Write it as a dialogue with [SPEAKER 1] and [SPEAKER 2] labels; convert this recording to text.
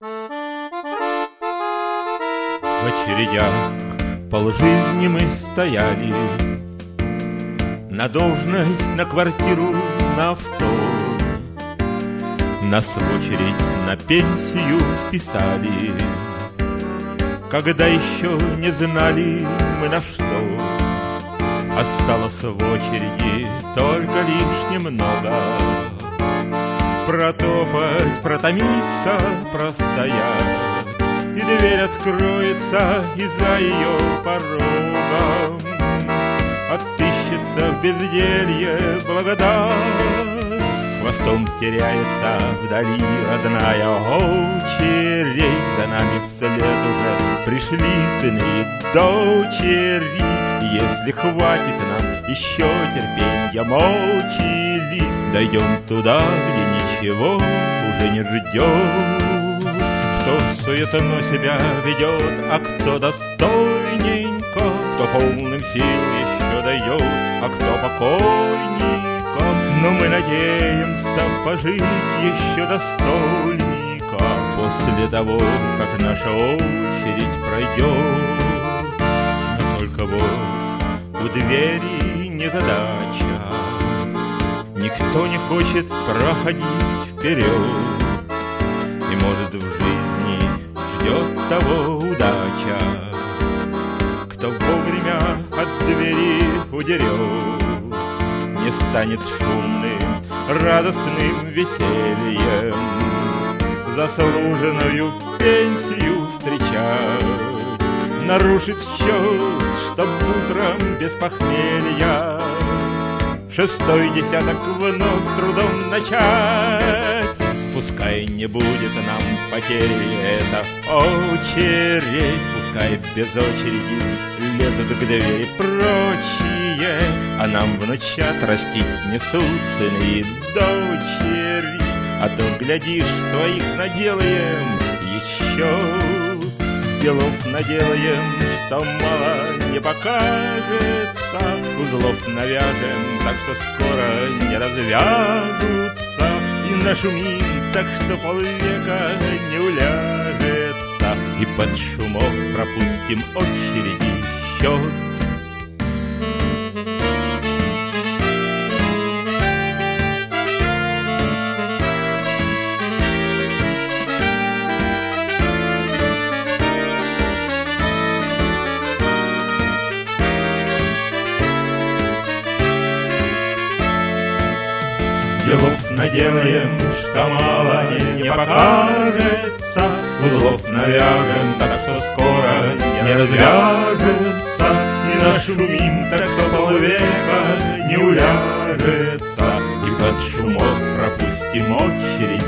[SPEAKER 1] В очередях полжизни мы стояли, на должность, на квартиру, на авто. Нас в очередь на пенсию вписали, когда еще не знали мы на что. Осталось в очереди только лишь немного протопать, протомиться, простоять, и дверь откроется, и за ее порогом отыщется в безделье благодать. Хвостом теряется вдали родная очередь, за нами вслед уже пришли сыны и дочери. Если хватит нам еще терпенья мочили, дойдем туда, где ничего уже не ждет. Кто суетно себя ведет, а кто достойненько, кто полным сил еще дает, а кто покойненько. Но мы надеемся пожить еще достойненько после того, как наша очередь пройдет. Но только вот у двери незадача, никто не хочет проходить вперед. И может в жизни ждет того удача, кто вовремя от двери удерет, не станет шумным, радостным весельем заслуженную пенсию встречать, нарушит счет, чтоб утром без похмелья шестой десяток вновь с трудом начать. Пускай не будет нам потери эта очередь, пускай без очереди лезут к двери прочие, а нам внучат растить несут сыны и дочери. А то, глядишь, своих наделаем еще, делов наделаем, что мало не покажется, узлов навяжем, так что скоро не развяжутся, и нашумим так, что полвека не уляжется, и под шумок пропустим очереди счет. Делов наделаем, что мало не покажется, узлов навяжем, так что скоро не развяжется, и нашумим так, что полвека не уляжется, и под шумок пропустим очередь